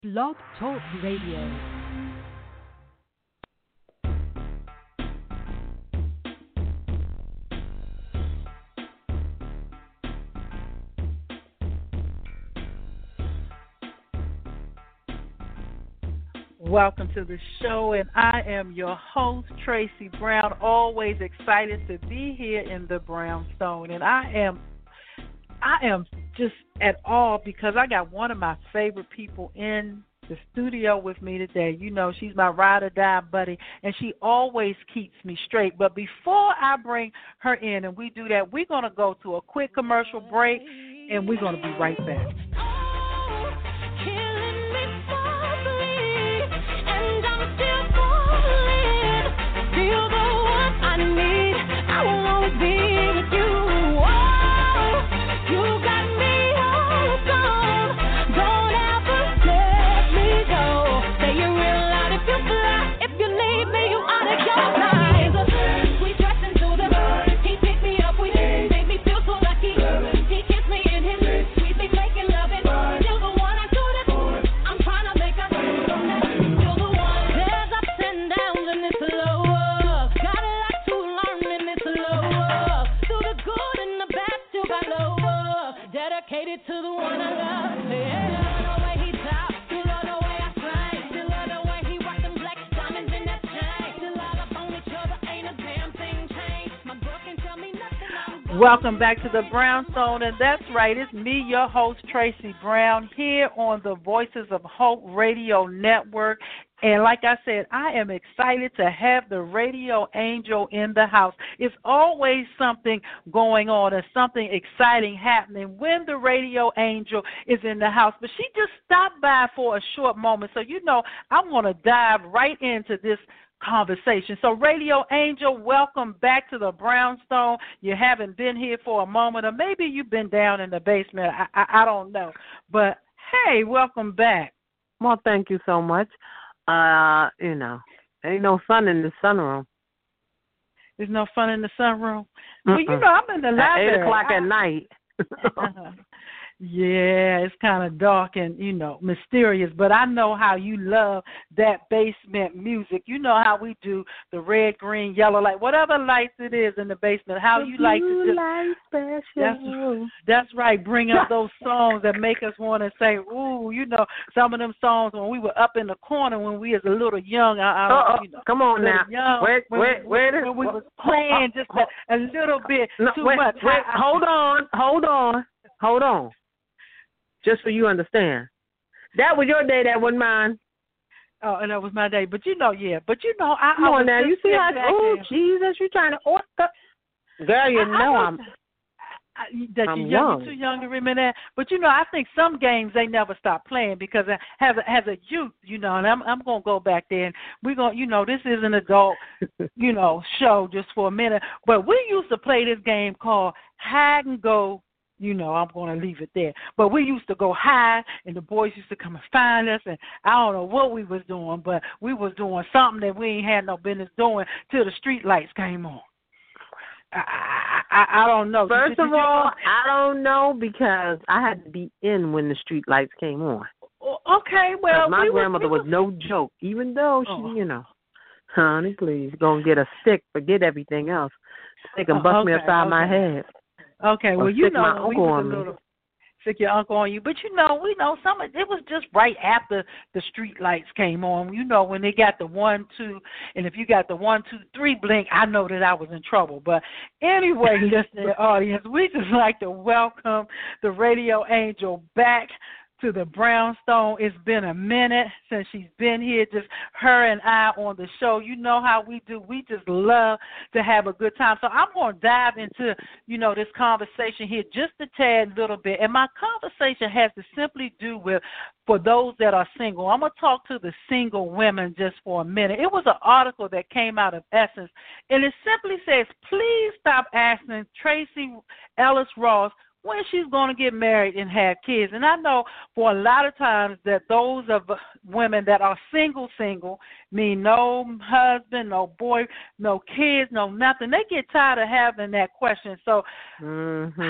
Blog Talk Radio. Welcome to the show, and I am your host, Tracy Brown, always excited to be here in the Brownstone. And I am just at awe because I got one of my favorite people in the studio with me today. You know, she's my ride or die buddy, and she always keeps me straight. But before I bring her in and we do that, we're going to go to a quick commercial break, and we're going to be right back. Welcome back to the Brownstone, and that's right, it's me, your host, Tracy Brown, here on the Voices of Hope Radio Network. And like I said, I am excited to have the radio angel in the house. It's always something going on and something exciting happening when the radio angel is in the house. But she just stopped by for a short moment. So, you know, I'm going to dive right into this conversation. So, Radio Angel, welcome back to the Brownstone. You haven't been here for a moment, or maybe you've been down in the basement. I don't know. But, hey, welcome back. Well, thank you so much. You know, ain't no fun in the sunroom. There's no fun in the sunroom? Well, you know, I'm in the library. At 8 o'clock at night. Yeah, it's kind of dark and, you know, mysterious, but I know how you love that basement music. You know how we do the red, green, yellow light, whatever lights it is in the basement, how you like to just, light special. That's right, bring up those songs that make us want to say, ooh, you know, some of them songs when we were up in the corner when we was a little young. You know, come on now. Young, when we was playing just a little bit too much. Hold on. Just so you understand. That was your day, that wasn't mine. Oh, and that was my day. But you know, Come on now, you see how, oh, Jesus, you're trying to order. Girl, you know I'm young. Young. You're too young to remember that. But, you know, I think some games they never stop playing because as a youth, you know, and I'm going to go back there and we're going to, you know, this is an adult, you know, show just for a minute. But we used to play this game called hide and go. You know, I'm going to leave it there. But we used to go hide, and the boys used to come and find us, and I don't know what we was doing, but we was doing something that we ain't had no business doing till the street lights came on. I don't know. First of all, I don't know because I had to be in when the street lights came on. Okay, well. My grandmother was no joke, even though she, you know, honey, please, going to get a stick, forget everything else. Stick and bust me upside my head. Okay, well, you know, my uncle on me. Stick your uncle on you. But, you know, we know it was just right after the street lights came on. You know, when they got the 1, 2, and if you got the 1, 2, 3 blink, I know that I was in trouble. But anyway, listening audience, we just like to welcome the Radio Angel back to the Brownstone. It's been a minute since she's been here, just her and I on the show. You know how we do. We just love to have a good time. So I'm going to dive into, you know, this conversation here just a tad little bit. And my conversation has to simply do with, for those that are single, I'm going to talk to the single women just for a minute. It was an article that came out of Essence, and it simply says, please stop asking Tracy Ellis Ross when she's going to get married and have kids. And I know for a lot of times that those of women that are single, mean no husband, no boy, no kids, no nothing, they get tired of having that question. So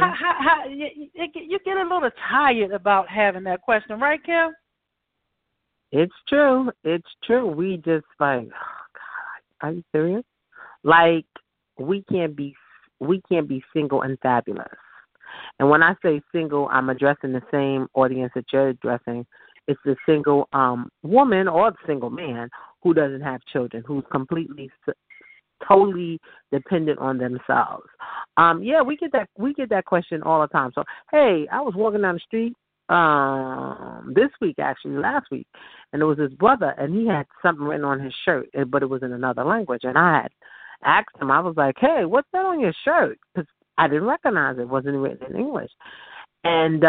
how, you get a little tired about having that question, right, Kim? It's true. It's true. We just like, oh God, are you serious? Like we can't be single and fabulous. And when I say single, I'm addressing the same audience that you're addressing. It's the single woman or the single man who doesn't have children, who's totally dependent on themselves. Yeah, we get that question all the time. So, hey, I was walking down the street this week, actually last week, and there was this brother, and he had something written on his shirt, but it was in another language, and I had asked him. I was like, hey, what's that on your shirt? Because I didn't recognize it. It wasn't written in English. And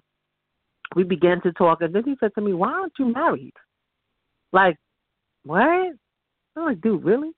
we began to talk, and then he said to me, why aren't you married? Like, what? I'm like, dude, really?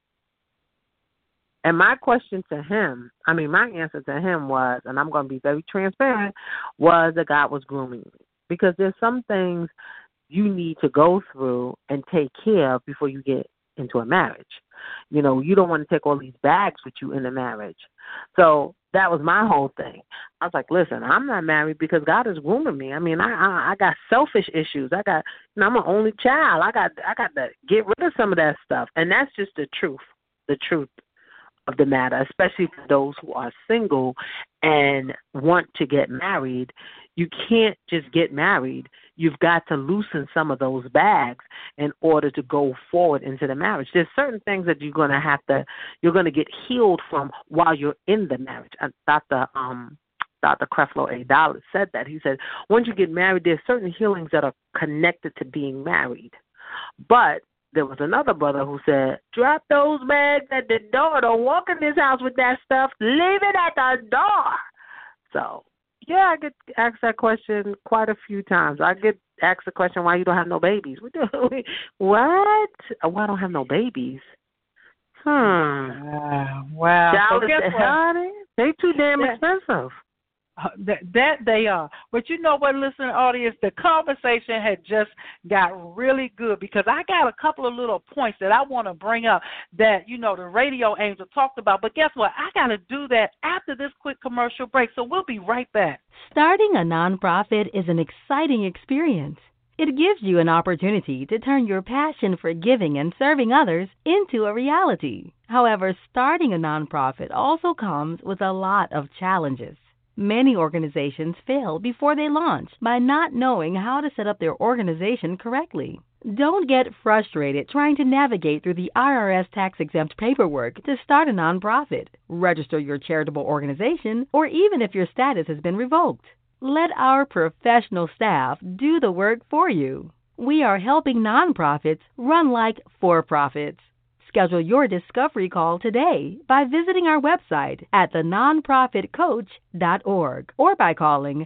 And my question to him, my answer to him was, and I'm going to be very transparent, was that God was grooming me. Because there's some things you need to go through and take care of before you get into a marriage. You don't want to take all these bags with you in the marriage. So that was my whole thing. I was like, listen, I'm not married because God is grooming me. I got selfish issues. I'm an only child. I got to get rid of some of that stuff. And that's just the truth of the matter, especially for those who are single and want to get married. You can't just get married. You've got to loosen some of those bags in order to go forward into the marriage. There's certain things that you're going to get healed from while you're in the marriage. And Dr. Creflo A. Dollar said that. He said, once you get married, there's certain healings that are connected to being married. But there was another brother who said, drop those bags at the door. Don't walk in this house with that stuff. Leave it at the door. So, yeah, I get asked that question quite a few times. I get asked the question, why you don't have no babies? What? Why I don't have no babies? Wow. So guess what? They too damn expensive. That they are. But you know what, listening audience, the conversation had just got really good because I got a couple of little points that I want to bring up that, the radio angel talked about. But guess what? I got to do that after this quick commercial break. So we'll be right back. Starting a nonprofit is an exciting experience. It gives you an opportunity to turn your passion for giving and serving others into a reality. However, starting a nonprofit also comes with a lot of challenges. Many organizations fail before they launch by not knowing how to set up their organization correctly. Don't get frustrated trying to navigate through the IRS tax-exempt paperwork to start a nonprofit, register your charitable organization, or even if your status has been revoked. Let our professional staff do the work for you. We are helping nonprofits run like for-profits. Schedule your discovery call today by visiting our website at thenonprofitcoach.org or by calling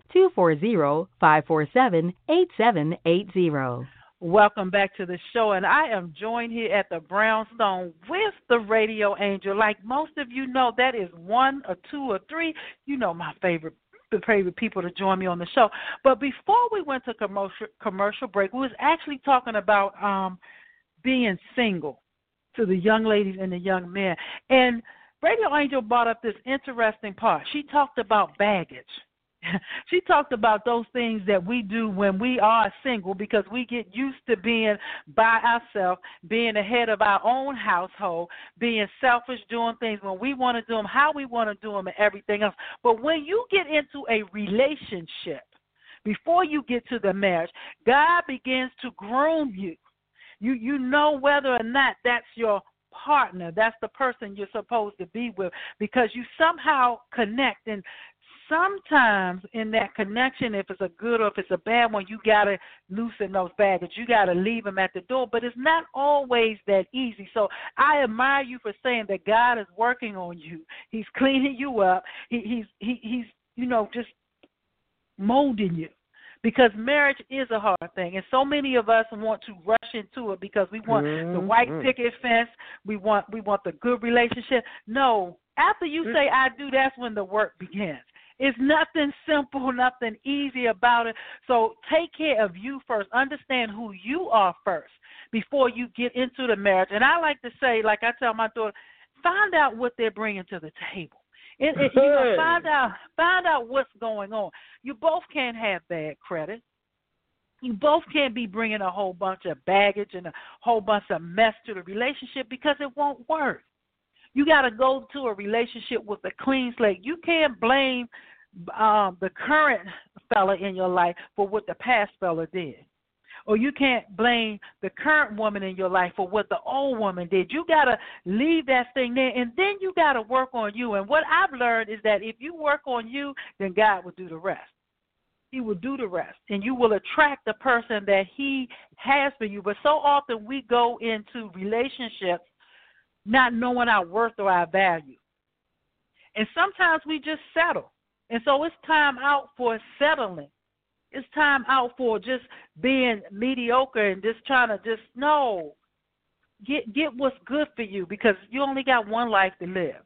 240-547-8780. Welcome back to the show, and I am joined here at the Brownstone with the Radio Angel. Like most of you know, that is one or two or three, my favorite people to join me on the show. But before we went to commercial break, we was actually talking about being single, to the young ladies and the young men. And Radio Angel brought up this interesting part. She talked about baggage. She talked about those things that we do when we are single because we get used to being by ourselves, being the head of our own household, being selfish, doing things when we want to do them, how we want to do them, and everything else. But when you get into a relationship, before you get to the marriage, God begins to groom you. You know whether or not that's your partner, that's the person you're supposed to be with, because you somehow connect. And sometimes in that connection, if it's a good or if it's a bad one, you got to loosen those baggage. You got to leave them at the door. But it's not always that easy. So I admire you for saying that God is working on you. He's cleaning you up. He's just molding you. Because marriage is a hard thing, and so many of us want to rush into it because we want the white picket fence, we want the good relationship. No, after you say I do, that's when the work begins. It's nothing simple, nothing easy about it. So take care of you first. Understand who you are first before you get into the marriage. And I like to say, like I tell my daughter, find out what they're bringing to the table. Find out what's going on. You both can't have bad credit. You both can't be bringing a whole bunch of baggage and a whole bunch of mess to the relationship because it won't work. You got to go to a relationship with a clean slate. You can't blame the current fella in your life for what the past fella did. Or you can't blame the current woman in your life for what the old woman did. You got to leave that thing there, and then you got to work on you. And what I've learned is that if you work on you, then God will do the rest. He will do the rest, and you will attract the person that he has for you. But so often we go into relationships not knowing our worth or our value. And sometimes we just settle. And so it's time out for settling. It's time out for just being mediocre and just trying to just, no, get what's good for you, because you only got one life to live.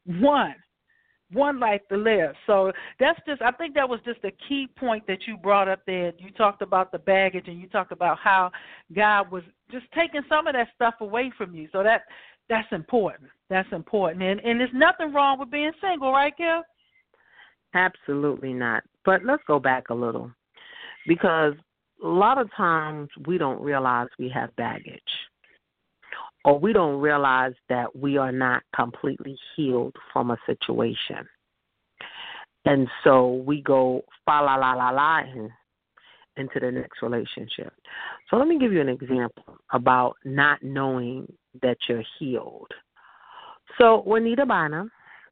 One life to live. So that's just, I think that was just a key point that you brought up there. You talked about the baggage, and you talked about how God was just taking some of that stuff away from you. So that's important. That's important. And there's nothing wrong with being single, right, Gil? Absolutely not. But let's go back a little, because a lot of times we don't realize we have baggage, or we don't realize that we are not completely healed from a situation. And so we go fa-la-la-la-la into the next relationship. So let me give you an example about not knowing that you're healed. So Juanita Bana,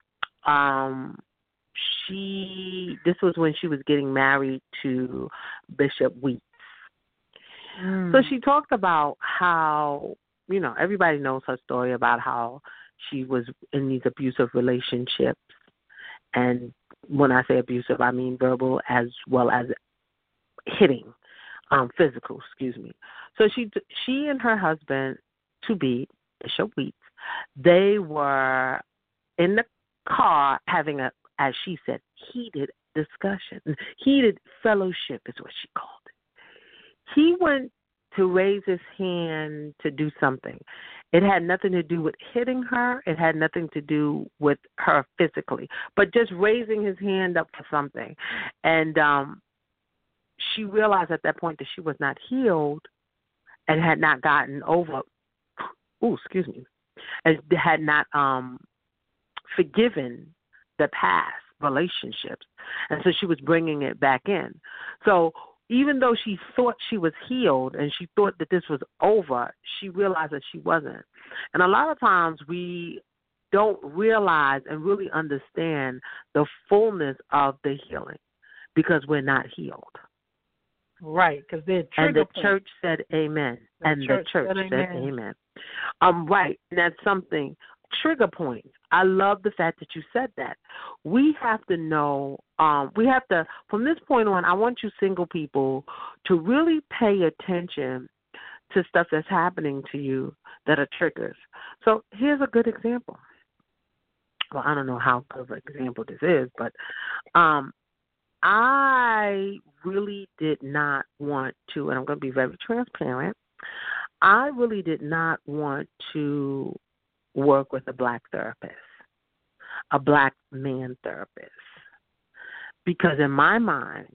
this was when she was getting married to Bishop Weeks. So she talked about how, everybody knows her story about how she was in these abusive relationships. And when I say abusive, I mean verbal as well as hitting, physical, So she and her husband, to-be, Bishop Weeks, they were in the car having a, as she said, heated discussion. Heated fellowship is what she called it. He went to raise his hand to do something. It had nothing to do with hitting her. It had nothing to do with her physically, but just raising his hand up for something. And she realized at that point that she was not healed and had not gotten over, and had not forgiven the past relationships. And so she was bringing it back in. So even though she thought she was healed and she thought that this was over, she realized that she wasn't. And a lot of times we don't realize and really understand the fullness of the healing because we're not healed. Right, because they're and the church said amen. The church said amen. Right, and that's something. Trigger points. I love the fact that you said that. We have to know, from this point on, I want you single people to really pay attention to stuff that's happening to you that are triggers. So here's a good example. Well, I don't know how good of an example this is, but I really did not want to, and I'm going to be very transparent, I really did not want to work with a black therapist, a black man therapist, because in my mind,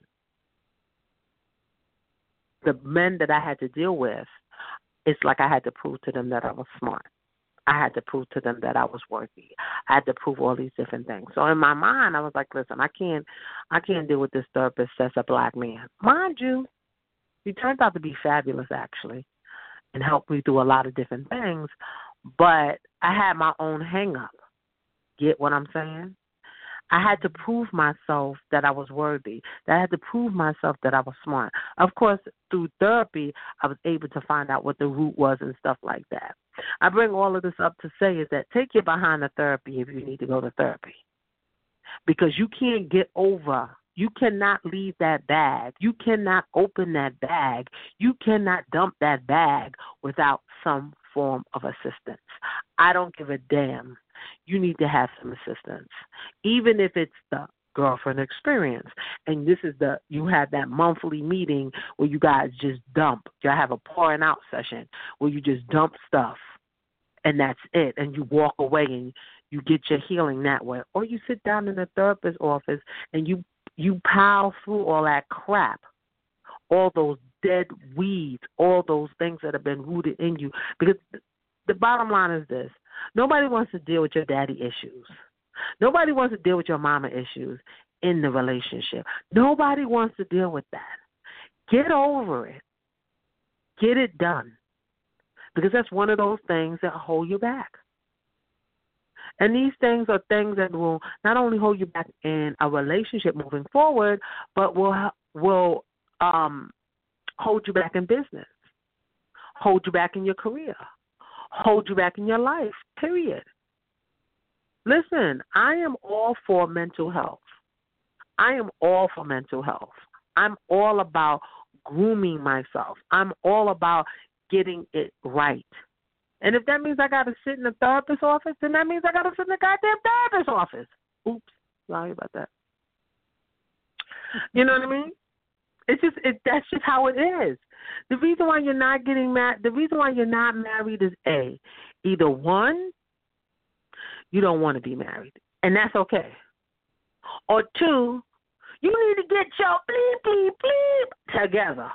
the men that I had to deal with, it's like I had to prove to them that I was smart. I had to prove to them that I was worthy. I had to prove all these different things. So in my mind, I was like, listen, I can't deal with this therapist that's a black man. Mind you, he turned out to be fabulous, actually, and helped me through a lot of different things. But I had my own hang-up. Get what I'm saying? I had to prove myself that I was worthy. That I had to prove myself that I was smart. Of course, through therapy, I was able to find out what the root was and stuff like that. I bring all of this up to say is that take your behind the therapy if you need to go to therapy. Because you can't get over. You cannot leave that bag. You cannot open that bag. You cannot dump that bag without some form of assistance. I don't give a damn. You need to have some assistance, even if it's the girlfriend experience. And this is you have that monthly meeting where you guys just dump. You have a pouring out session where you just dump stuff, and that's it. And you walk away and you get your healing that way. Or you sit down in the therapist's office and you pile through all that crap, all those dead weeds, all those things that have been rooted in you. Because the bottom line is this. Nobody wants to deal with your daddy issues. Nobody wants to deal with your mama issues in the relationship. Nobody wants to deal with that. Get over it. Get it done. Because that's one of those things that hold you back. And these things are things that will not only hold you back in a relationship moving forward, but will hold you back in business, hold you back in your career, hold you back in your life, period. Listen, I am all for mental health. I am all for mental health. I'm all about grooming myself. I'm all about getting it right. And if that means I got to sit in the therapist's office, then that means I got to sit in the goddamn therapist's office. Oops, sorry about that. You know what I mean? That's just how it is. The reason why you're not getting married, the reason why you're not married is A, either one, you don't want to be married, and that's okay. Or two, you need to get your bleep, bleep, bleep together.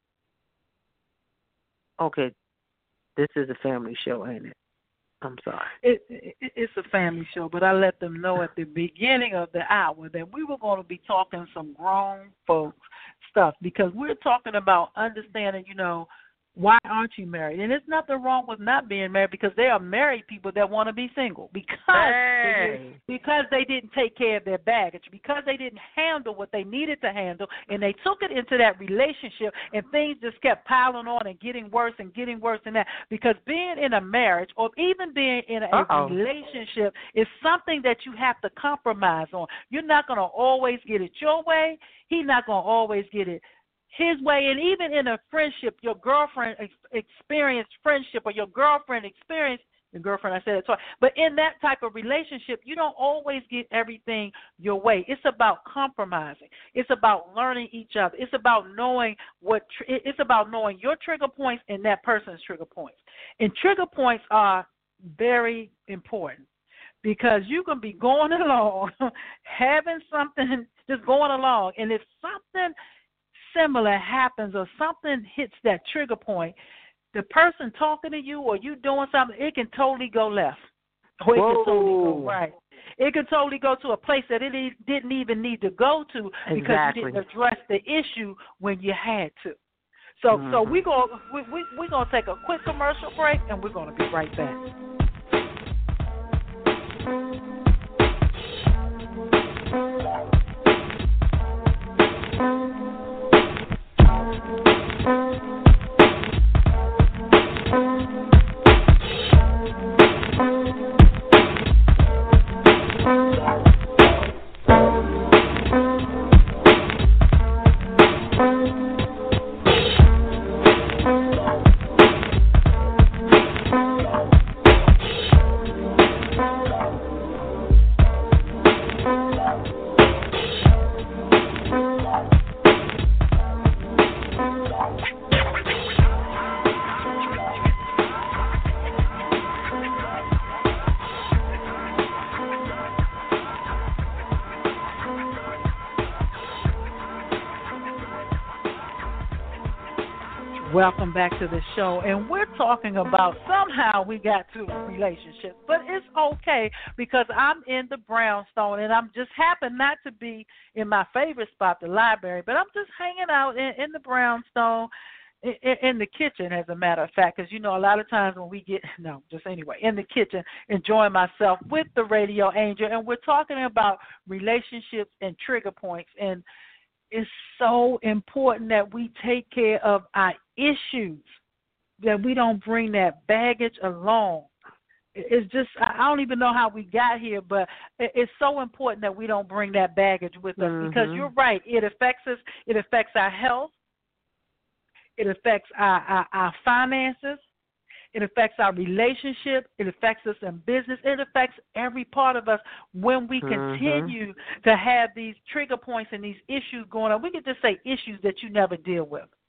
Okay, this is a family show, ain't it? I'm sorry. It's a family show, but I let them know at the beginning of the hour that we were going to be talking some grown folks stuff because we're talking about understanding, why aren't you married? And there's nothing wrong with not being married because there are married people that want to be single because they didn't take care of their baggage, because they didn't handle what they needed to handle, and they took it into that relationship, and things just kept piling on and getting worse and that. Because being in a marriage or even being in a relationship is something that you have to compromise on. You're not going to always get it your way. He's not going to always get it his way. And even in a friendship, your girlfriend experienced friendship or your girlfriend experienced I said it twice. But in that type of relationship, you don't always get everything your way. It's about compromising. It's about learning each other. It's about knowing it's about knowing your trigger points and that person's trigger points. And trigger points are very important because you can be going along, having something, just going along, and if something similar happens or something hits that trigger point, the person talking to you or you doing something, it can totally go left or it can totally go right. It can totally go to a place that it didn't even need to go to because you didn't address the issue when you had to. So we're gonna take a quick commercial break and we're gonna be right back. Welcome back to the show, and we're talking about somehow we got to relationships, but it's okay because I'm in the brownstone, and I'm just happen not to be in my favorite spot, the library, but I'm just hanging out in the brownstone, in the kitchen, as a matter of fact, because, a lot of times when we get, in the kitchen, enjoying myself with the radio angel, and we're talking about relationships and trigger points, and it's so important that we take care of our issues, that we don't bring that baggage along. It's just, I don't even know how we got here, but it's so important that we don't bring that baggage with us because you're right. It affects us. It affects our health. It affects our finances. It affects our relationship. It affects us in business. It affects every part of us when we continue to have these trigger points and these issues going on. We could just say issues that you never deal with.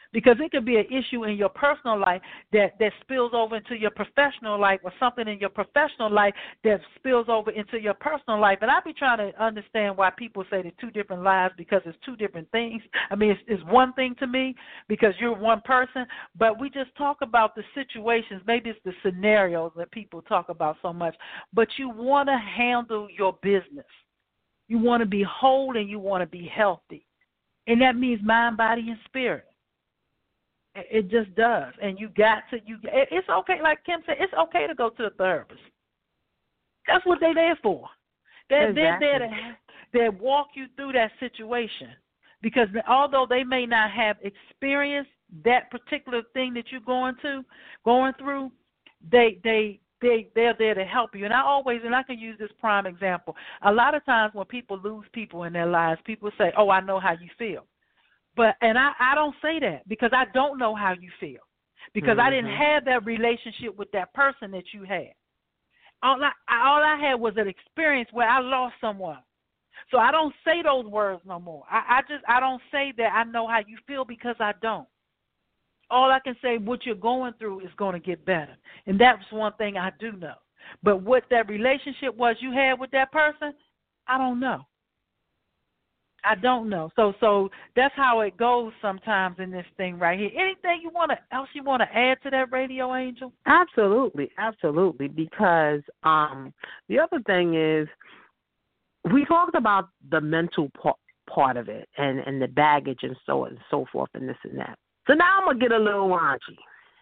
Because it could be an issue in your personal life that spills over into your professional life, or something in your professional life that spills over into your personal life. And I be trying to understand why people say they're two different lives, because it's two different things. I mean, it's one thing to me because you're one person, but we just talk about the situations. Maybe it's the scenarios that people talk about so much. But you want to handle your business. You want to be whole and you want to be healthy. And that means mind, body, and spirit. It just does. And you got to, it's okay, like Kim said, it's okay to go to a therapist. That's what they're there for. They're there to walk you through that situation. Because although they may not have experienced that particular thing that you're going through, they're there to help you. And I can use this prime example. A lot of times when people lose people in their lives, people say, oh, I know how you feel. And I don't say that because I don't know how you feel, because I didn't have that relationship with that person that you had. All I had was an experience where I lost someone. So I don't say those words no more. I don't say that I know how you feel, because I don't. All I can say, what you're going through is going to get better. And that's one thing I do know. But what that relationship was you had with that person, I don't know. I don't know. So that's how it goes sometimes in this thing right here. Anything else you want to add to that, Radio Angel? Absolutely. Because the other thing is, we talked about the mental part of it and the baggage and so on and so forth and this and that. So now I'm gonna get a little raunchy.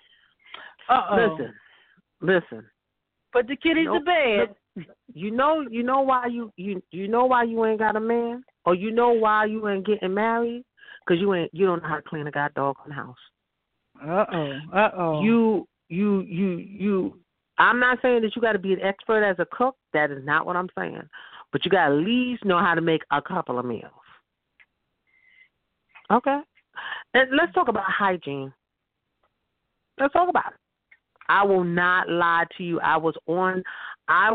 Listen. Put the kiddies to bed. You know why you ain't got a man, or you know why you ain't getting married? Because you don't know how to clean a goddamn house. You. I'm not saying that you got to be an expert as a cook. That is not what I'm saying. But you got to at least know how to make a couple of meals. Okay. And let's talk about hygiene. Let's talk about it. I will not lie to you. I know I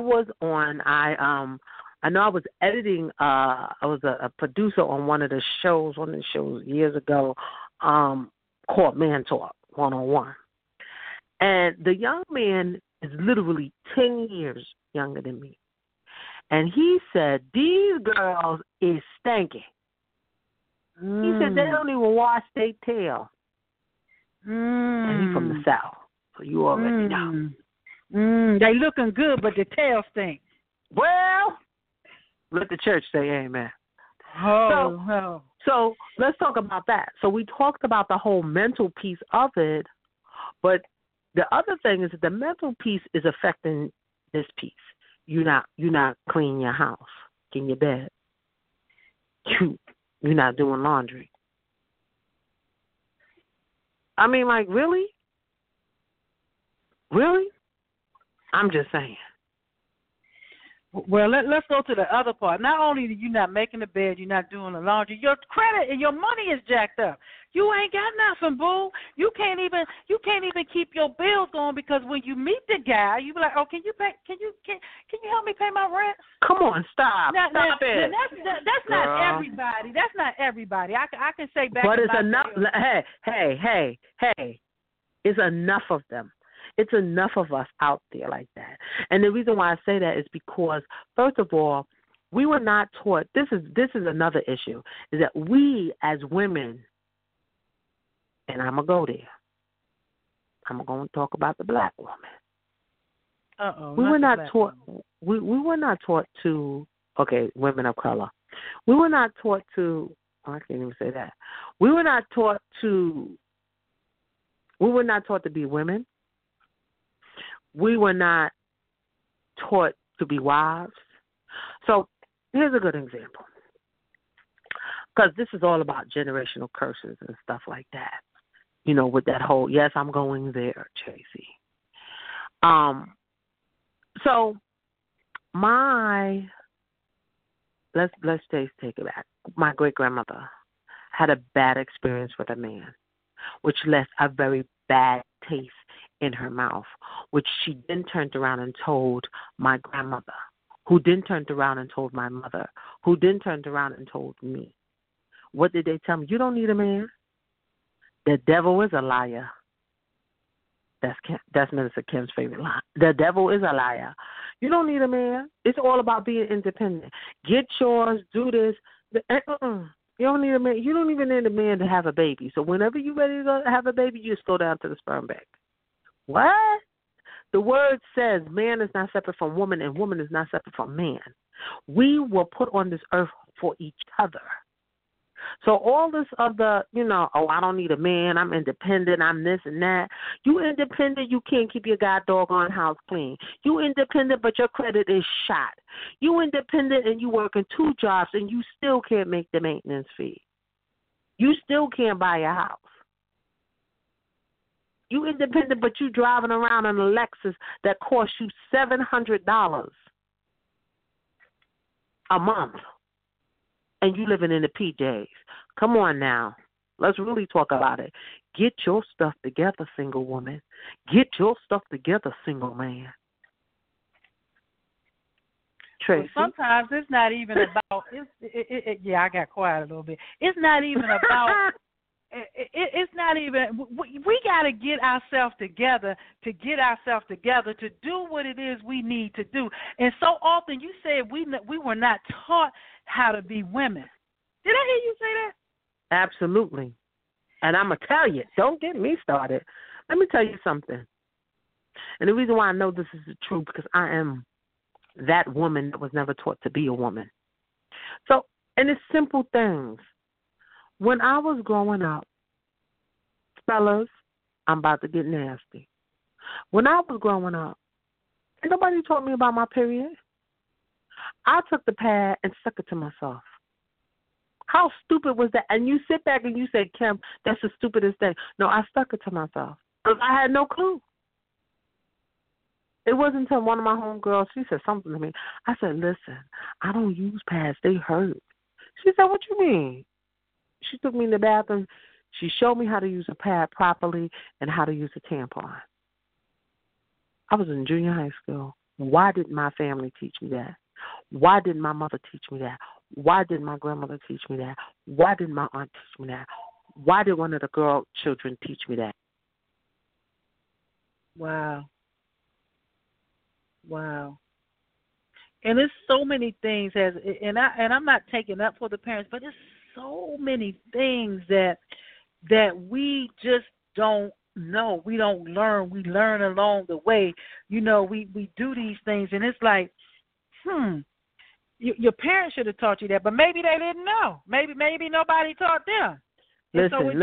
was editing, I was a producer on one of the shows years ago, called Man Talk 101. And the young man is literally 10 years younger than me. And he said, these girls is stinky. He said they don't even wash their tail. And he's from the South, so you already know. They looking good, but the tail stink. Well, let the church say amen. So let's talk about that. So we talked about the whole mental piece of it, but the other thing is that the mental piece is affecting this piece. You're not cleaning your house, in your bed. You're not doing laundry. I mean, like, really? Really? I'm just saying. Well, let's go to the other part. Not only are you not making the bed, you're not doing the laundry, your credit and your money is jacked up. You ain't got nothing, boo. You can't even keep your bills going, because when you meet the guy, you be like, oh, can you help me pay my rent? Come on, stop it. That's not everybody. That's not everybody. I can say back. But it's enough. Hey, it's enough of them. It's enough of us out there like that. And the reason why I say that is because, first of all, we were not taught. This is another issue, is that we as women, and I'm going to go there. I'm going to talk about the black woman. We were not taught. We were not taught to. Okay, women of color. We were not taught to. Oh, I can't even say that. We were not taught to be women. We were not taught to be wives. So here's a good example, because this is all about generational curses and stuff like that. You know, with that whole, yes, I'm going there, Tracy. So let's take it back. My great grandmother had a bad experience with a man, which left a very bad taste in her mouth, which she then turned around and told my grandmother, who then turned around and told my mother, who then turned around and told me. What did they tell me? You don't need a man. The devil is a liar. That's Minister Kim's favorite line. The devil is a liar. You don't need a man. It's all about being independent. Get yours. Do this. You don't need a man. You don't even need a man to have a baby. So whenever you're ready to have a baby, you just go down to the sperm bank. What? The word says man is not separate from woman and woman is not separate from man. We were put on this earth for each other. So all this other, I don't need a man, I'm independent, I'm this and that. You independent, you can't keep your god doggone house clean. You independent, but your credit is shot. You independent and you working 2 jobs and you still can't make the maintenance fee. You still can't buy a house. You independent, but you driving around in a Lexus that costs you $700 a month. And you living in the PJs. Come on now. Let's really talk about it. Get your stuff together, single woman. Get your stuff together, single man. Tracy? Well, sometimes it's not even about, I got quiet a little bit. It's not even about, it's not even, we got to get ourselves together to do what it is we need to do. And so often you said we were not taught how to be women. Did I hear you say that? Absolutely. And I'm going to tell you, don't get me started. Let me tell you something. And the reason why I know this is the truth, because I am that woman that was never taught to be a woman. So, and it's simple things. When I was growing up, fellas, I'm about to get nasty. When I was growing up, and nobody taught me about my period. I took the pad and stuck it to myself. How stupid was that? And you sit back and you say, Kim, that's the stupidest thing. No, I stuck it to myself because I had no clue. It wasn't until one of my homegirls, she said something to me. I said, listen, I don't use pads. They hurt. She said, what you mean? She took me in the bathroom. She showed me how to use a pad properly and how to use a tampon. I was in junior high school. Why didn't my family teach me that? Why didn't my mother teach me that? Why didn't my grandmother teach me that? Why didn't my aunt teach me that? Why did one of the girl children teach me that? Wow. And there's so many things and I'm not taking up for the parents, but there's so many things that we just don't know. We don't learn. We learn along the way. We do these things and it's like, your parents should have taught you that, but maybe they didn't know. Maybe nobody taught them. Listen,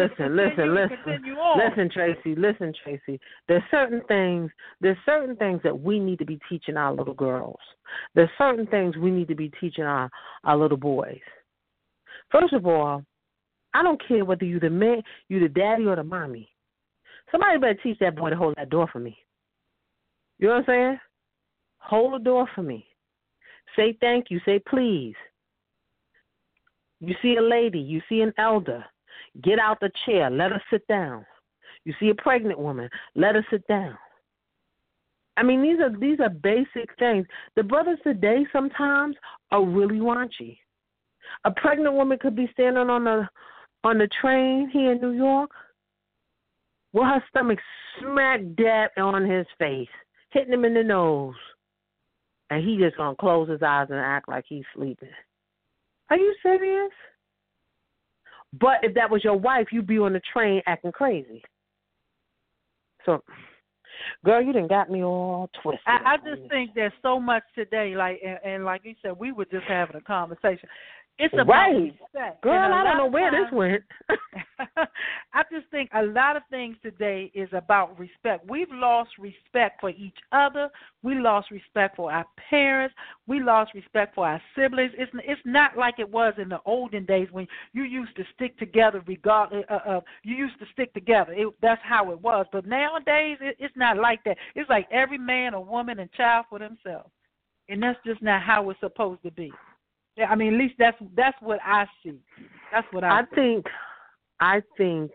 Tracy. There's certain things that we need to be teaching our little girls. There's certain things we need to be teaching our little boys. First of all, I don't care whether you the daddy or the mommy. Somebody better teach that boy to hold that door for me. You know what I'm saying? Hold the door for me. Say thank you. Say please. You see a lady. You see an elder. Get out the chair. Let her sit down. You see a pregnant woman. Let her sit down. I mean, these are basic things. The brothers today sometimes are really raunchy. A pregnant woman could be standing on the train here in New York with her stomach smack dab on his face, hitting him in the nose. And he just going to close his eyes and act like he's sleeping. Are you serious? But if that was your wife, you'd be on the train acting crazy. So, girl, you done got me all twisted. I just think there's so much today, and like you said, we were just having a conversation. It's about respect. Girl, I don't know where this went. I just think a lot of things today is about respect. We've lost respect for each other. We lost respect for our parents. We lost respect for our siblings. It's not like it was in the olden days when you used to stick together regardless. You used to stick together. That's how it was. But nowadays, it's not like that. It's like every man, a woman, and child for themselves. And that's just not how it's supposed to be. Yeah, I mean, at least that's what I see. That's what I think. I think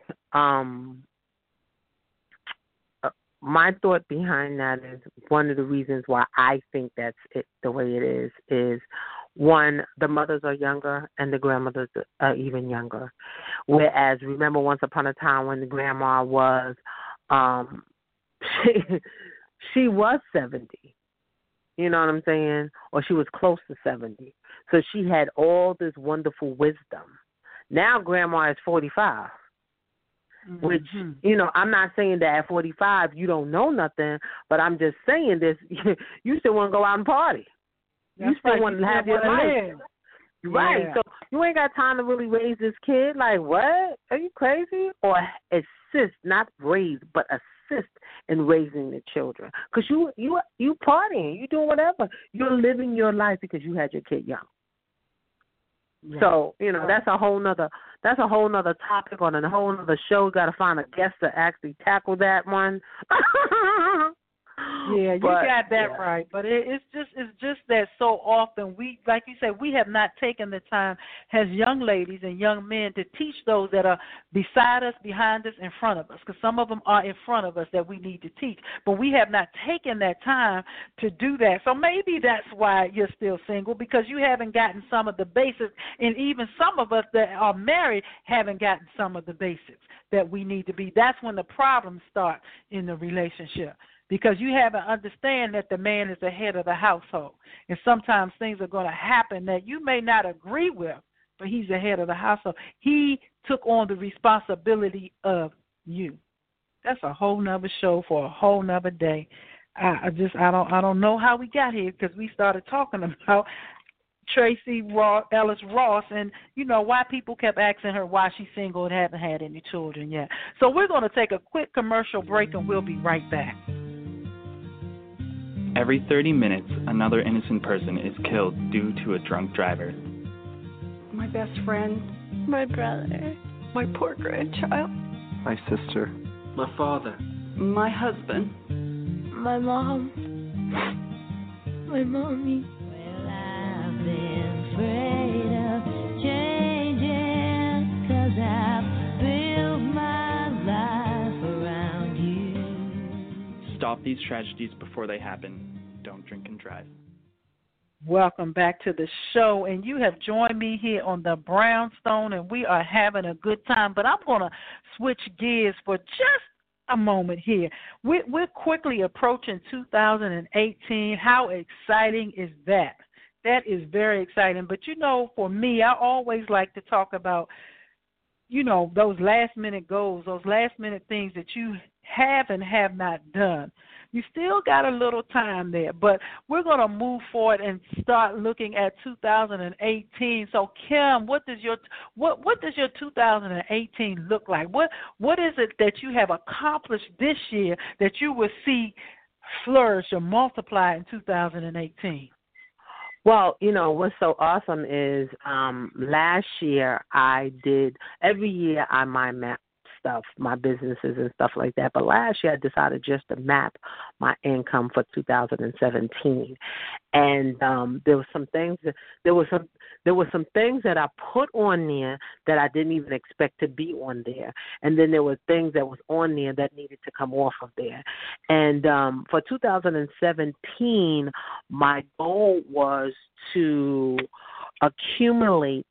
my thought behind that is one of the reasons why I think that's it the way it is one, the mothers are younger and the grandmothers are even younger. Whereas, remember, once upon a time when the grandma was, um, she was 70. You know what I'm saying? Or she was close to 70. So she had all this wonderful wisdom. Now grandma is 45, which, I'm not saying that at 45 you don't know nothing, but I'm just saying this, you still want to go out and party. That's you still right. want to have your life. Right. Yeah. So you ain't got time to really raise this kid. Like, what? Are you crazy? Or assist, not raise, but assist in raising the children. Because you partying, you doing whatever. You're living your life because you had your kid young. Right. So, that's a whole nother topic on a whole nother show. Got to find a guest to actually tackle that one. Yeah, you got that right. But it's just that so often we, like you said, we have not taken the time as young ladies and young men to teach those that are beside us, behind us, in front of us. Because some of them are in front of us that we need to teach. But we have not taken that time to do that. So maybe that's why you're still single, because you haven't gotten some of the basics. And even some of us that are married haven't gotten some of the basics that we need to be. That's when the problems start in the relationship. Because you haven't understand that the man is the head of the household. And sometimes things are going to happen that you may not agree with, but he's the head of the household. He took on the responsibility of you. That's a whole nother show for a whole nother day. I don't know how we got here, because we started talking about Tracy Ellis Ross, and why people kept asking her why she's single and haven't had any children yet. So we're going to take a quick commercial break, and we'll be right back. Every 30 minutes, another innocent person is killed due to a drunk driver. My best friend. My brother. My poor grandchild. My sister. My father. My husband. My mom. My mommy. Well, I've been afraid of changing, 'cause I've built my life around you. Stop these tragedies before they happen. Don't drink and drive. Welcome back to the show, and you have joined me here on the Brownstone, and we are having a good time. But I'm going to switch gears for just a moment here. We're quickly approaching 2018. How exciting is that? That is very exciting. But, for me, I always like to talk about, those last-minute goals, those last-minute things that you have and have not done. You still got a little time there, but we're going to move forward and start looking at 2018. So, Kim, what does your 2018 look like? What is it that you have accomplished this year that you will see flourish or multiply in 2018? Well, what's so awesome is last year every year I mind map stuff, my businesses and stuff like that. But last year I decided just to map my income for 2017, and there were some things that I put on there that I didn't even expect to be on there, and then there were things that was on there that needed to come off of there. And for 2017, my goal was to accumulate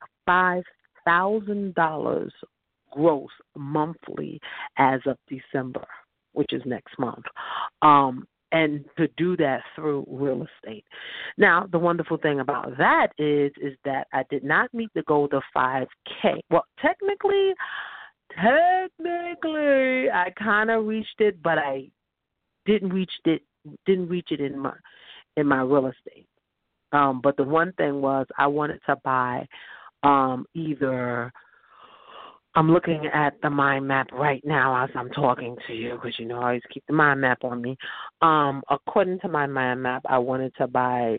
$5,000 gross monthly as of December, which is next month, and to do that through real estate. Now, the wonderful thing about that is that I did not meet the goal of 5K. Well, technically, I kind of reached it, but I didn't reach it in my real estate. But the one thing was I wanted to buy either. I'm looking at the mind map right now as I'm talking to you, because I always keep the mind map on me. According to my mind map, I wanted to buy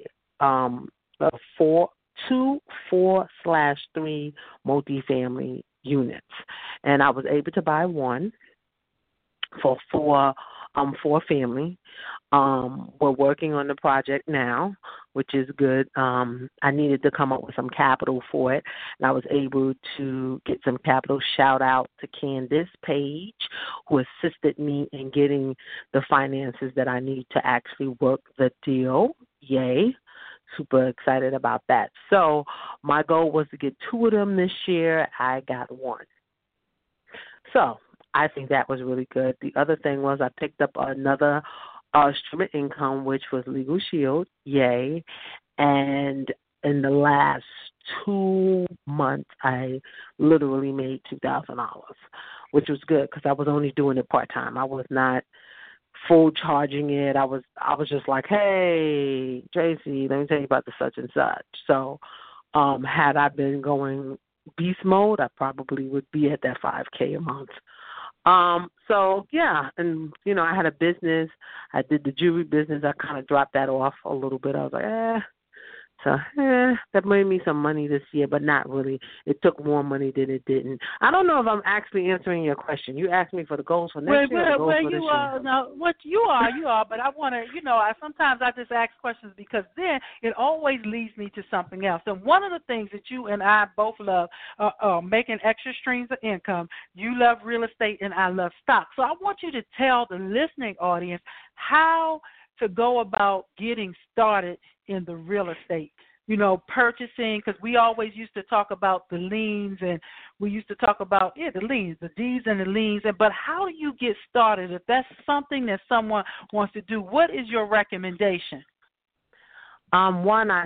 2 4/3 multifamily units, and I was able to buy one for four family. We're working on the project now, which is good. I needed to come up with some capital for it, and I was able to get some capital. Shout out to Candace Page, who assisted me in getting the finances that I need to actually work the deal. Yay. super excited about that. So my goal was to get 2 of them this year. I got 1. So I think that was really good. The other thing was I picked up another stream of income, which was Legal Shield. Yay. And in the last 2 months, I literally made $2,000, which was good because I was only doing it part-time. I was not full charging it. I was just like, hey, Tracy, let me tell you about the such and such. So had I been going beast mode, I probably would be at that $5K a month. So yeah, and I had a business. I did the jewelry business. I kind of dropped that off a little bit. I was like, that made me some money this year, but not really. It took more money than it didn't. I don't know if I'm actually answering your question. You asked me for the goals for next year. Or the goals for this year? No, what you are, but I want to, sometimes I just ask questions because then it always leads me to something else. And one of the things that you and I both love, making extra streams of income. You love real estate and I love stock. So I want you to tell the listening audience how to go about getting started in the real estate, purchasing, because we always used to talk about the liens and we used to talk about, the liens, the deeds and the liens. But how do you get started? If that's something that someone wants to do, what is your recommendation? I'm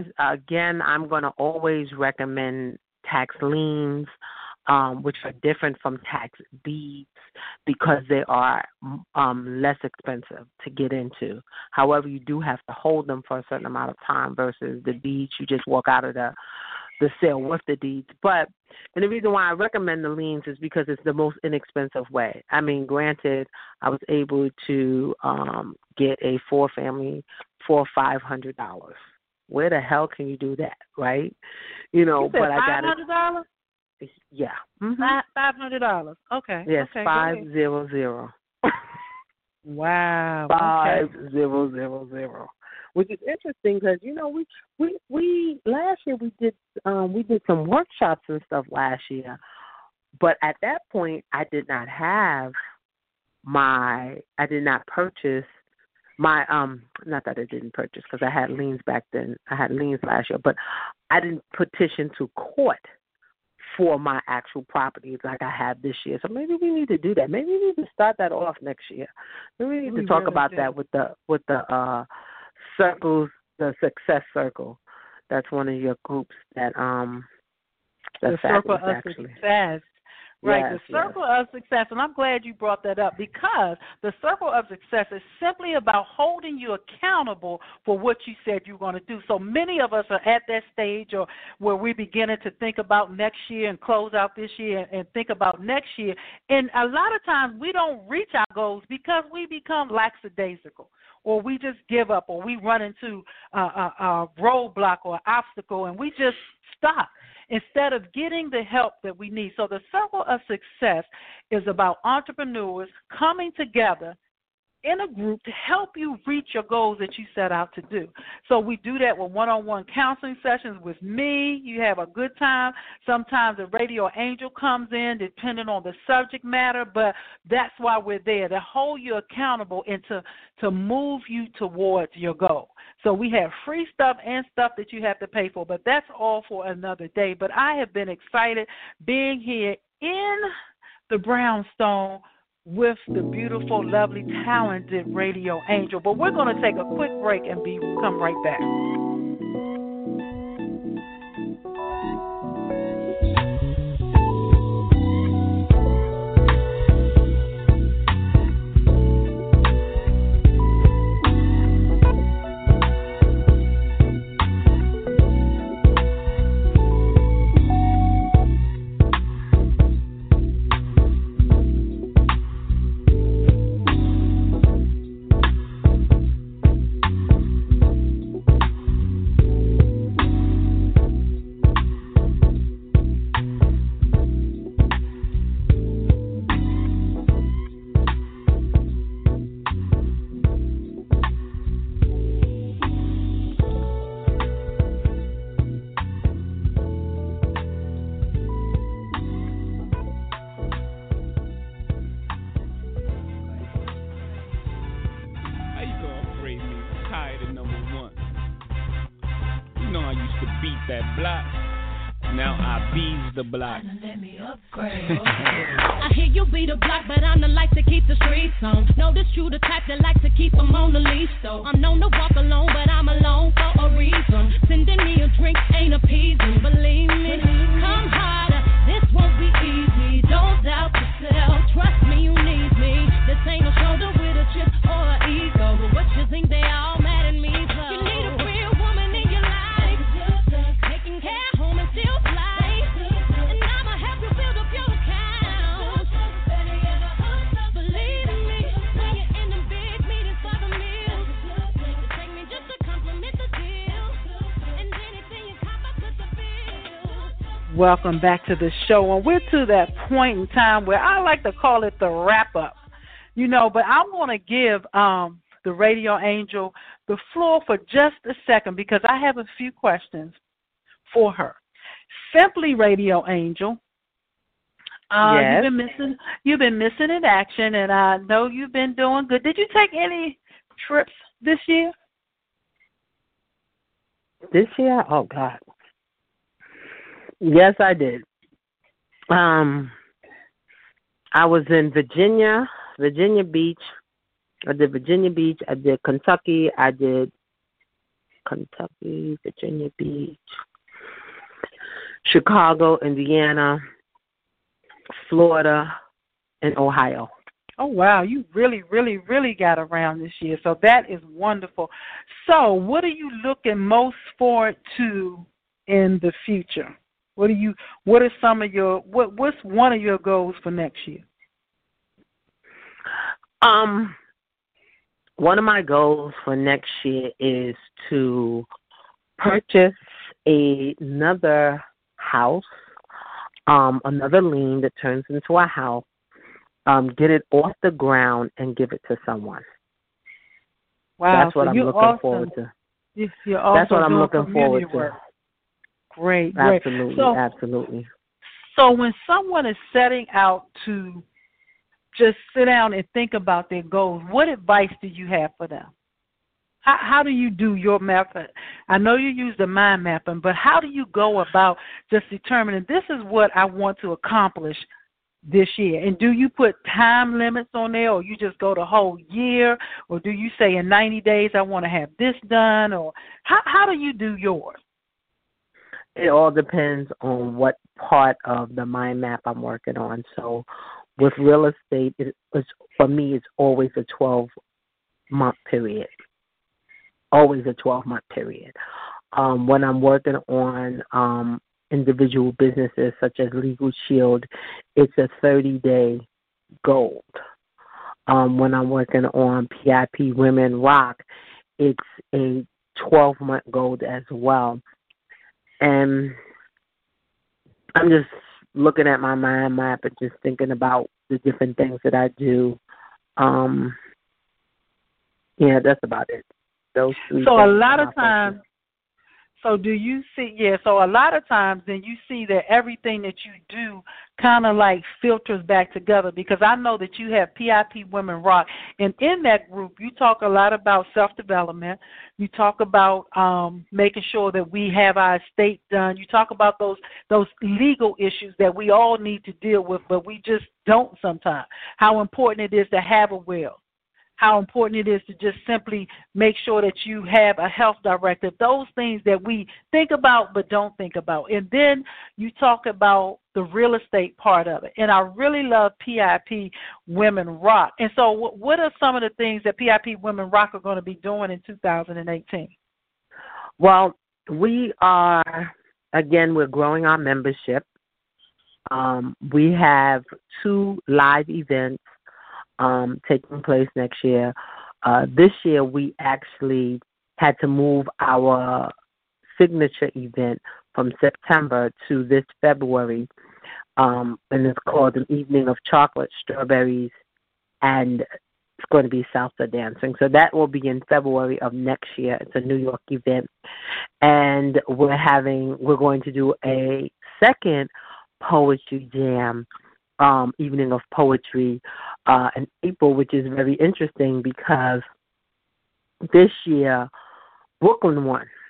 going to always recommend tax liens, which are different from tax deeds because they are less expensive to get into. However, you do have to hold them for a certain amount of time versus the deeds. You just walk out of the sale with the deeds. And the reason why I recommend the liens is because it's the most inexpensive way. I mean, granted, I was able to get a 4-family for $500. Where the hell can you do that, right? But I got it. $500? Yeah. Mm-hmm. $500. Okay. Yes, okay, 500. Wow. 5000. Which is interesting because we last year we did some workshops and stuff last year, but at that point I did not purchase my not that I didn't purchase because I had liens back then. I had liens last year, but I didn't petition to court for my actual properties like I have this year. So maybe we need to do that. Maybe we need to start that off next year. Maybe we need to talk about that with the circles, the Success Circle. That's one of your groups that the Circle of actually. Success. Right, yes, the Circle of Success, and I'm glad you brought that up because the Circle of Success is simply about holding you accountable for what you said you're going to do. So many of us are at that stage or where we're beginning to think about next year and close out this year and think about next year. And a lot of times we don't reach our goals because we become lackadaisical or we just give up or we run into a roadblock or an obstacle and we just stop instead of getting the help that we need. So the Circle of Success is about entrepreneurs coming together in a group to help you reach your goals that you set out to do. So we do that with one-on-one counseling sessions with me. You have a good time. Sometimes a radio angel comes in depending on the subject matter, but that's why we're there, to hold you accountable and to move you towards your goal. So we have free stuff and stuff that you have to pay for, but that's all for another day. But I have been excited being here in the Brownstone with the beautiful, lovely, talented radio angel. But we're going to take a quick break and come right back. that block. Now I bees the block. Let me upgrade. I hear you be the block, but I'm the like to keep the streets on. Notice you the type that like to keep them on the leash, though. I'm known to walk alone, but I'm alone for a reason. Sending me a drink ain't appeasing, believe me. Come harder, this won't be easy. Don't doubt yourself, trust me, you need me. This ain't a shoulder with a chip or an ego, but what you think they all mad at me for? You need a real woman in your life, taking care home and still fly. And I'ma help you build up your account. Believe in me, when you're in them big meetings for the meals, it take me just to compliment the deal. And anything you cop, I put the bill. Welcome back to the show, and we're to that point in time where I like to call it the wrap-up. You know, but I want to give the Radio Angel the floor for just a second because I have a few questions for her. Simply Radio Angel, Yes. you've been missing in action, and I know you've been doing good. Did you take any trips this year? This year? Oh, God. Yes, I did. I was in Virginia Beach. I did Virginia Beach. I did Kentucky. I did Kentucky, Virginia Beach, Chicago, Indiana, Florida, and Ohio. Oh, wow. You really, really, really got around this year. So that is wonderful. So what are you looking most forward to in the future? What's one of your goals for next year? One of my goals for next year is to purchase another house, another lien that turns into a house, get it off the ground and give it to someone. Wow, that's what I'm looking forward to. That's what I'm looking forward to. Work. Great. Absolutely, absolutely. So when someone is setting out to just sit down and think about their goals, what advice do you have for them? How do you do your method? I know you use the mind mapping, but how do you go about just determining this is what I want to accomplish this year? And do you put time limits on there, or you just go the whole year, or do you say in 90 days I want to have this done, or how do you do yours? It all depends on what part of the mind map I'm working on. So with real estate, for me, it's always a 12-month period. Always a 12-month period. When I'm working on individual businesses such as Legal Shield, it's a 30-day goal. When I'm working on PIP Women Rock, it's a 12-month goal as well. And I'm just looking at my mind map and just thinking about the different things that I do. Yeah, that's about it. Those three. So a lot of times, so do you see? Yeah. So a lot of times, then you see that everything that you do kind of like filters back together, because I know that you have PIP Women Rock, and in that group, you talk a lot about self-development. You talk about making sure that we have our estate done. You talk about those legal issues that we all need to deal with, but we just don't sometimes. How important it is to have a will. How important it is to just simply make sure that you have a health directive, those things that we think about but don't think about. And then you talk about the real estate part of it. And I really love PIP Women Rock. And so what are some of the things that PIP Women Rock are going to be doing in 2018? Well, we're growing our membership. We have 2 live events taking place next year. This year, we actually had to move our signature event from September to this February, and it's called an Evening of Chocolate, Strawberries, and it's going to be salsa dancing. So that will be in February of next year. It's a New York event, and we're going to do a second poetry jam, Evening of Poetry, in April, which is very interesting because this year Brooklyn won.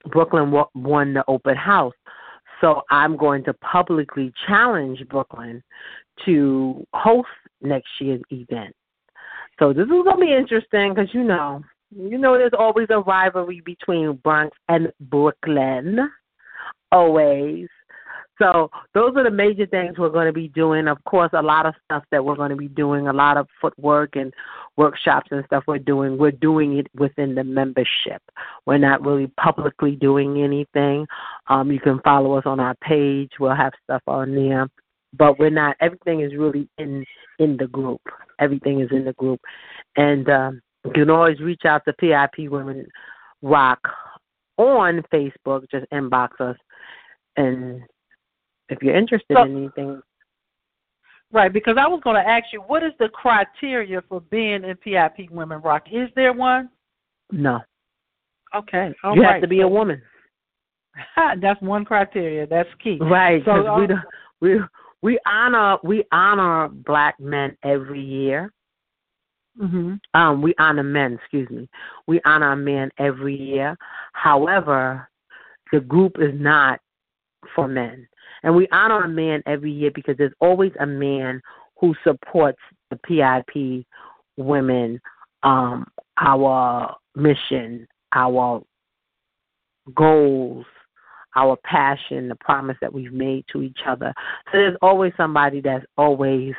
Brooklyn won the open house. So I'm going to publicly challenge Brooklyn to host next year's event. So this is going to be interesting because, you know, there's always a rivalry between Bronx and Brooklyn, always. So those are the major things we're going to be doing. Of course, a lot of stuff that we're going to be doing, a lot of footwork and workshops and stuff we're doing it within the membership. We're not really publicly doing anything. You can follow us on our page. We'll have stuff on there. But we're not, everything is really in the group. Everything is in the group. And you can always reach out to PIP Women Rock on Facebook. Just inbox us. And if you're interested in anything. Right, because I was going to ask you, what is the criteria for being in PIP Women Rock? Is there one? No. Okay. You have to be a woman. That's one criteria. That's key. Right. So we honor black men every year. Mm-hmm. We honor men. Excuse me. We honor men every year. However, the group is not for men. And we honor a man every year because there's always a man who supports the PIP women, our mission, our goals, our passion, the promise that we've made to each other. So there's always somebody that's always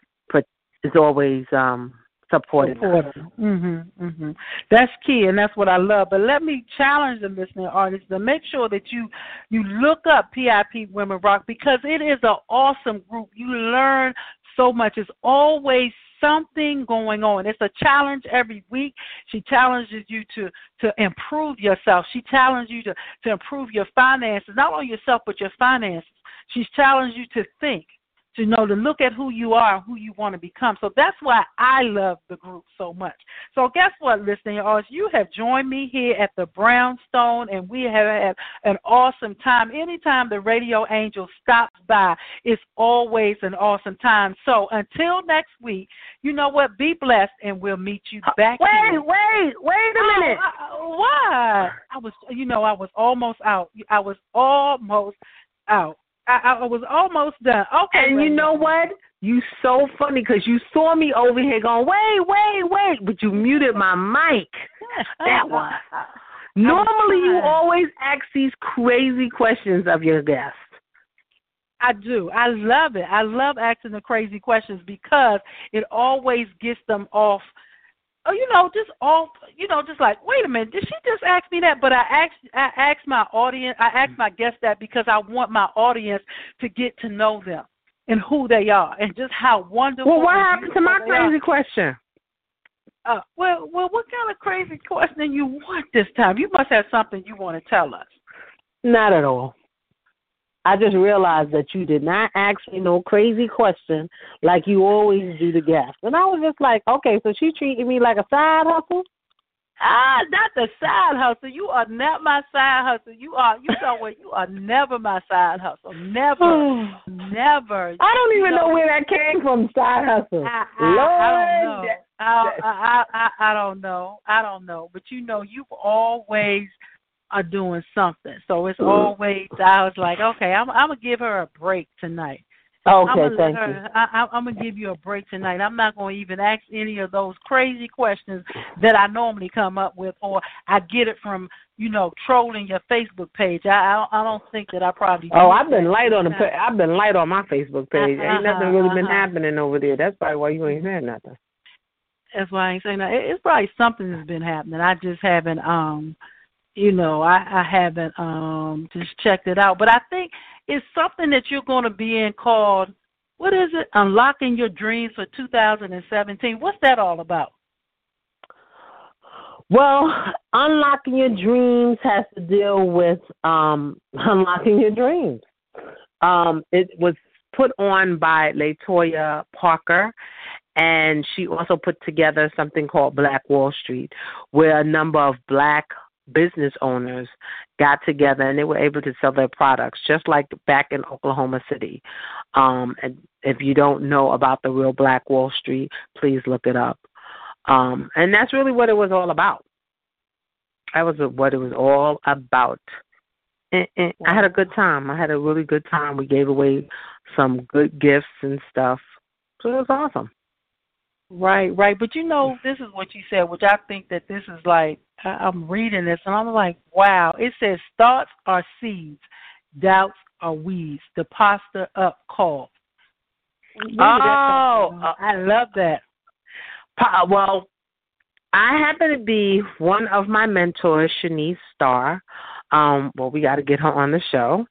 supporting. That's key, and that's what I love. But let me challenge the listening audience to make sure that you look up PIP Women Rock because it is an awesome group. You learn so much. It's always something going on. It's a challenge every week. She challenges you to improve yourself. She challenges you to improve your finances, not only yourself but your finances. She's challenged you to think. To look at who you are and who you want to become. So that's why I love the group so much. So guess what, listening audience? You have joined me here at the Brownstone, and we have had an awesome time. Anytime the Radio Angel stops by, it's always an awesome time. So until next week, you know what? Be blessed, and we'll meet you back here. Wait a minute. Why? I was almost out. I was almost done. Okay. And you know what? You so funny because you saw me over here going, wait, but you muted my mic. That one. Normally you always ask these crazy questions of your guests. I do. I love it. I love asking the crazy questions because it always gets them off. Just like, wait a minute, did she just ask me that? But I asked my audience, I asked my guests that because I want my audience to get to know them and who they are and just how wonderful. Well, what happened to my crazy question? Well, what kind of crazy question you want this time? You must have something you want to tell us. Not at all. I just realized that you did not ask me no crazy question like you always do the guests. And I was just like, okay, so she treated me like a side hustle? Not the side hustle. You are not my side hustle. You are never my side hustle. Never. Never. I don't even know where that came from, side hustle. I don't know. I don't know. But you always are doing something. So it's always, I was like, okay, I'm going to give her a break tonight. Okay, thank you. I'm going to give you a break tonight. I'm not going to even ask any of those crazy questions that I normally come up with, or I get it from, trolling your Facebook page. I don't think that I probably do. I've been light on I've been light on my Facebook page. Ain't nothing really been happening over there. That's probably why you ain't saying nothing. That's why I ain't saying that. It's probably something that's been happening. I just haven't I haven't just checked it out. But I think it's something that you're going to be in called, what is it? Unlocking Your Dreams for 2017. What's that all about? Well, Unlocking Your Dreams has to deal with unlocking your dreams. It was put on by LaToya Parker, and she also put together something called Black Wall Street, where a number of black business owners got together and they were able to sell their products, just like back in Oklahoma City. And if you don't know about the real Black Wall Street, please look it up. And that's really what it was all about. That was what it was all about. And I had a good time. I had a really good time. We gave away some good gifts and stuff. So it was awesome. Right. But you know, this is what you said, which I think that this is like, I'm reading this and I'm like, wow. It says thoughts are seeds, doubts are weeds. The posture up call. I love that. Well, I happen to be one of my mentors, Shanice Starr. Well, we got to get her on the show.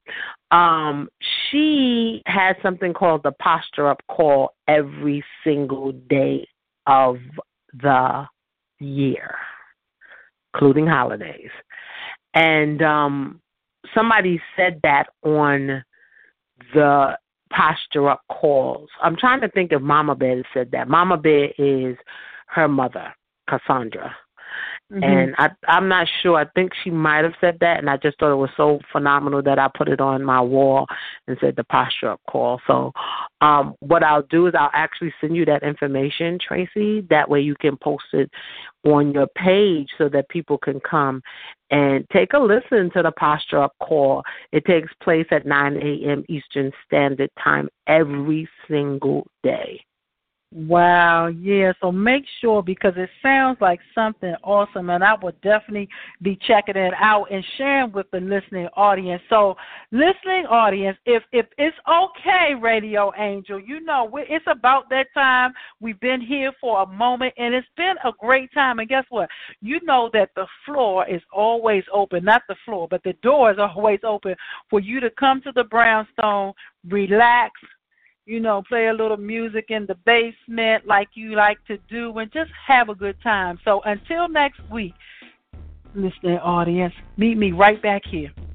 She has something called the Posture Up Call every single day of the year, including holidays. And somebody said that on the Posture Up calls. I'm trying to think if Mama Bear said that. Mama Bear is her mother, Cassandra. Mm-hmm. And I'm not sure. I think she might have said that, and I just thought it was so phenomenal that I put it on my wall and said the Posture Up call. So what I'll do is I'll actually send you that information, Tracy. That way you can post it on your page so that people can come and take a listen to the Posture Up call. It takes place at 9 a.m. Eastern Standard Time every single day. Wow, yeah, so make sure, because it sounds like something awesome, and I will definitely be checking it out and sharing with the listening audience. So, listening audience, if it's okay, Radio Angel, you know, it's about that time. We've been here for a moment, and it's been a great time, and guess what? You know that the floor is always open, not the floor, but the door is always open for you to come to the Brownstone, relax, you know, play a little music in the basement like you like to do, and just have a good time. So until next week, listening audience, meet me right back here.